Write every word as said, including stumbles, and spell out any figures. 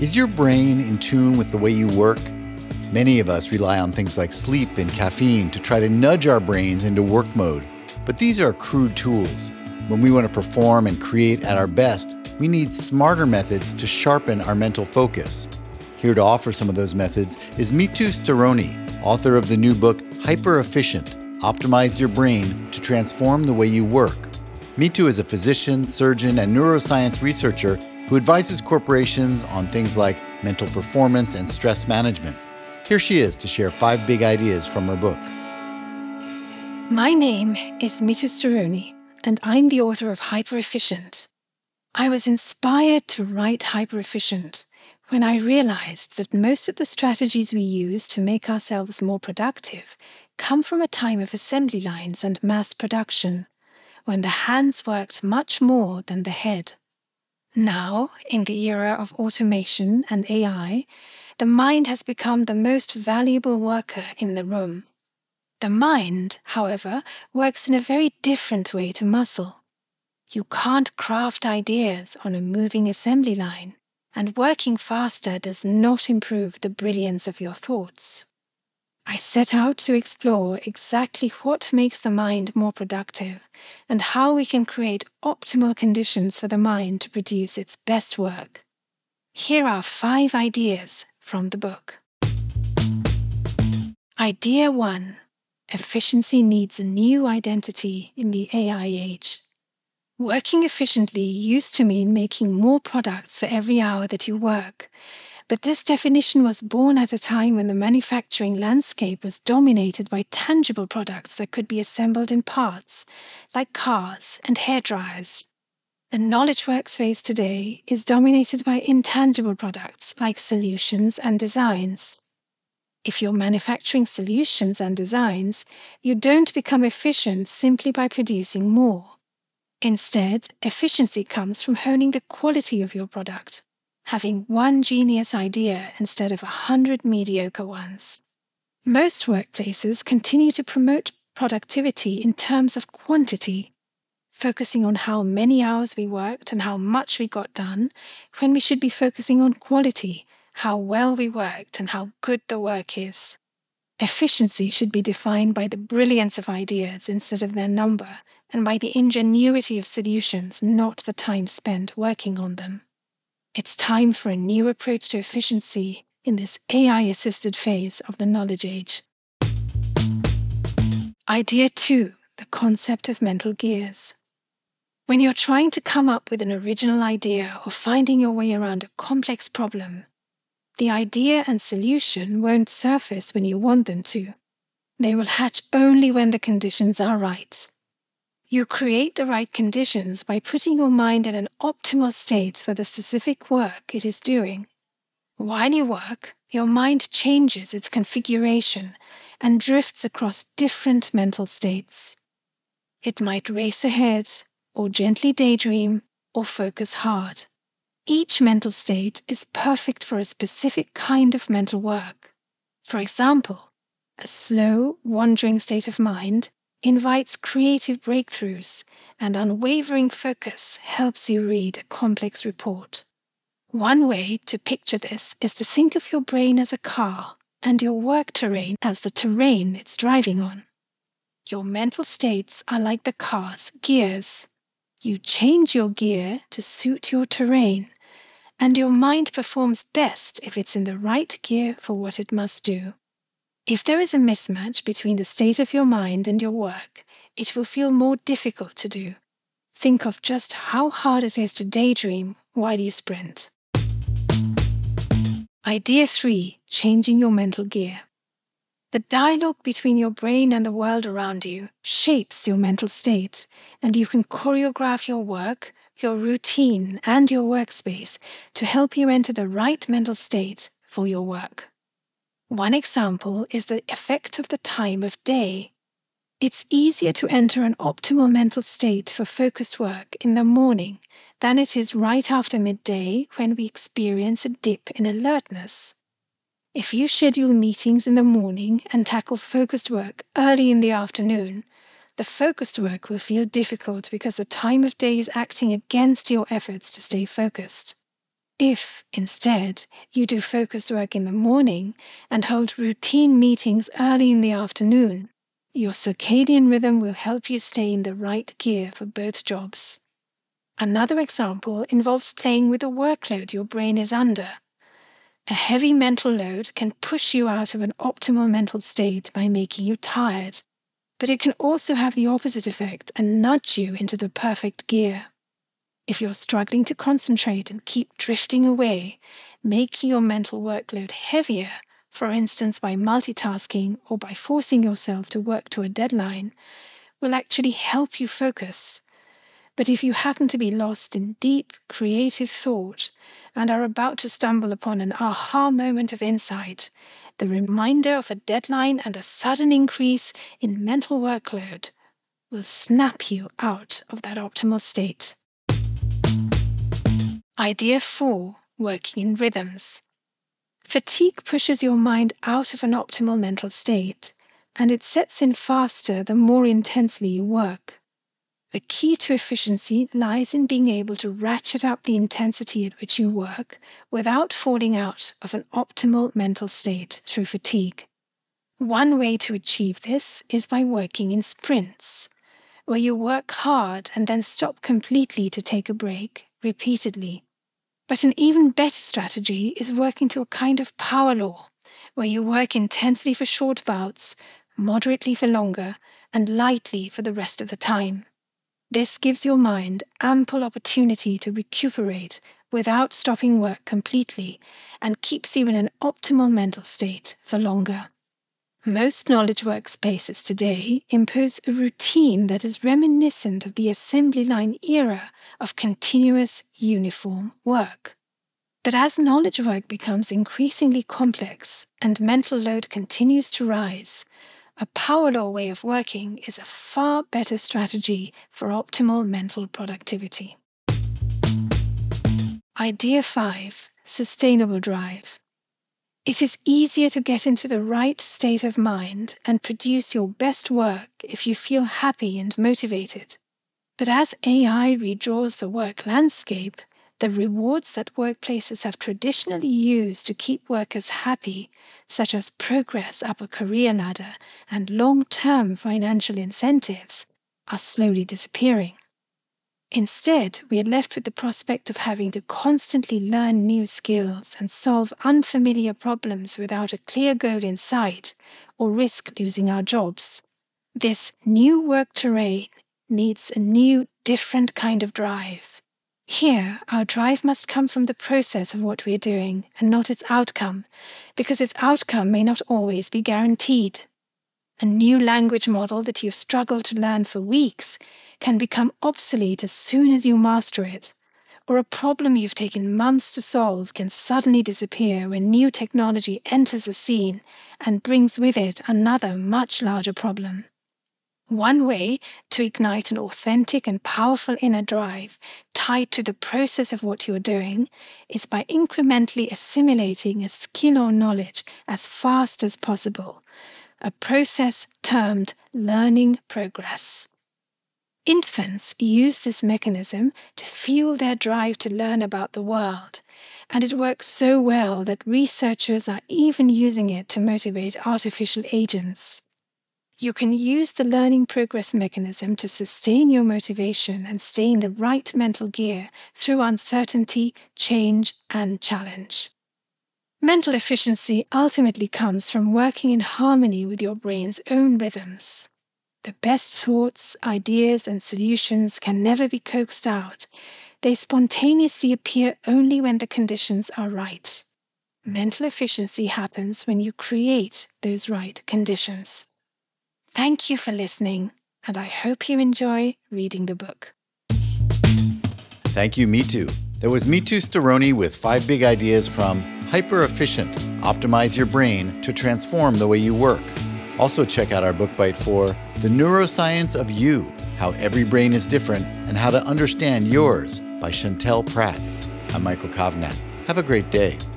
Is your brain in tune with the way you work? Many of us rely on things like sleep and caffeine to try to nudge our brains into work mode. But these are crude tools. When we want to perform and create at our best, we need smarter methods to sharpen our mental focus. Here to offer some of those methods is Mito Staroni, author of the new book, Hyper Efficient: Optimize Your Brain to Transform the Way You Work. Mito is a physician, surgeon, and neuroscience researcher who advises corporations on things like mental performance and stress management. Here she is to share five big ideas from her book. My name is Mito Staroni, and I'm the author of Hyper Efficient. I was inspired to write Hyper Efficient when I realized that most of the strategies we use to make ourselves more productive come from a time of assembly lines and mass production, when the hands worked much more than the head. Now, in the era of automation and A I, the mind has become the most valuable worker in the room. The mind, however, works in a very different way to muscle. You can't craft ideas on a moving assembly line, and working faster does not improve the brilliance of your thoughts. I set out to explore exactly what makes the mind more productive and how we can create optimal conditions for the mind to produce its best work. Here are five ideas from the book. Idea one. Efficiency needs a new identity in the A I age. Working efficiently used to mean making more products for every hour that you work. But this definition was born at a time when the manufacturing landscape was dominated by tangible products that could be assembled in parts, like cars and hairdryers. The knowledge workspace today is dominated by intangible products like solutions and designs. If you're manufacturing solutions and designs, you don't become efficient simply by producing more. Instead, efficiency comes from honing the quality of your product, having one genius idea instead of a hundred mediocre ones. Most workplaces continue to promote productivity in terms of quantity, focusing on how many hours we worked and how much we got done, when we should be focusing on quality, how well we worked and how good the work is. Efficiency should be defined by the brilliance of ideas instead of their number, and by the ingenuity of solutions, not the time spent working on them. It's time for a new approach to efficiency in this A I-assisted phase of the knowledge age. Idea two, the concept of mental gears. When you're trying to come up with an original idea or finding your way around a complex problem, the idea and solution won't surface when you want them to. They will hatch only when the conditions are right. You create the right conditions by putting your mind in an optimal state for the specific work it is doing. While you work, your mind changes its configuration and drifts across different mental states. It might race ahead, or gently daydream, or focus hard. Each mental state is perfect for a specific kind of mental work. For example, a slow, wandering state of mind invites creative breakthroughs, and unwavering focus helps you read a complex report. One way to picture this is to think of your brain as a car and your work terrain as the terrain it's driving on. Your mental states are like the car's gears. You change your gear to suit your terrain, and your mind performs best if it's in the right gear for what it must do. If there is a mismatch between the state of your mind and your work, it will feel more difficult to do. Think of just how hard it is to daydream while you sprint. Idea three, changing your mental gear. The dialogue between your brain and the world around you shapes your mental state, and you can choreograph your work, your routine, and your workspace to help you enter the right mental state for your work. One example is the effect of the time of day. It's easier to enter an optimal mental state for focused work in the morning than it is right after midday when we experience a dip in alertness. If you schedule meetings in the morning and tackle focused work early in the afternoon, the focused work will feel difficult because the time of day is acting against your efforts to stay focused. If, instead, you do focused work in the morning and hold routine meetings early in the afternoon, your circadian rhythm will help you stay in the right gear for both jobs. Another example involves playing with the workload your brain is under. A heavy mental load can push you out of an optimal mental state by making you tired, but it can also have the opposite effect and nudge you into the perfect gear. If you're struggling to concentrate and keep drifting away, making your mental workload heavier, for instance by multitasking or by forcing yourself to work to a deadline, will actually help you focus. But if you happen to be lost in deep, creative thought and are about to stumble upon an aha moment of insight, the reminder of a deadline and a sudden increase in mental workload will snap you out of that optimal state. Idea four, working in rhythms. Fatigue pushes your mind out of an optimal mental state, and it sets in faster the more intensely you work. The key to efficiency lies in being able to ratchet up the intensity at which you work without falling out of an optimal mental state through fatigue. One way to achieve this is by working in sprints, where you work hard and then stop completely to take a break, repeatedly. But an even better strategy is working to a kind of power law, where you work intensely for short bouts, moderately for longer, and lightly for the rest of the time. This gives your mind ample opportunity to recuperate without stopping work completely and keeps you in an optimal mental state for longer. Most knowledge workspaces today impose a routine that is reminiscent of the assembly line era of continuous, uniform work. But as knowledge work becomes increasingly complex and mental load continues to rise, a power law way of working is a far better strategy for optimal mental productivity. Idea five, sustainable drive. It is easier to get into the right state of mind and produce your best work if you feel happy and motivated. But as A I redraws the work landscape, the rewards that workplaces have traditionally used to keep workers happy, such as progress up a career ladder and long-term financial incentives, are slowly disappearing. Instead, we are left with the prospect of having to constantly learn new skills and solve unfamiliar problems without a clear goal in sight, or risk losing our jobs. This new work terrain needs a new, different kind of drive. Here, our drive must come from the process of what we're doing and not its outcome, because its outcome may not always be guaranteed. A new language model that you've struggled to learn for weeks can become obsolete as soon as you master it, or a problem you've taken months to solve can suddenly disappear when new technology enters the scene and brings with it another much larger problem. One way to ignite an authentic and powerful inner drive tied to the process of what you're doing is by incrementally assimilating a skill or knowledge as fast as possible, a process termed learning progress. Infants use this mechanism to fuel their drive to learn about the world, and it works so well that researchers are even using it to motivate artificial agents. You can use the learning progress mechanism to sustain your motivation and stay in the right mental gear through uncertainty, change, and challenge. Mental efficiency ultimately comes from working in harmony with your brain's own rhythms. The best thoughts, ideas, and solutions can never be coaxed out. They spontaneously appear only when the conditions are right. Mental efficiency happens when you create those right conditions. Thank you for listening, and I hope you enjoy reading the book. Thank you, Mitu. That was Mitu Staroni with five big ideas from Hyper Efficient, Optimize Your Brain to Transform the Way You Work. Also check out our book bite for The Neuroscience of You, How Every Brain is Different and How to Understand Yours by Chantel Pratt. I'm Michael Kovnat. Have a great day.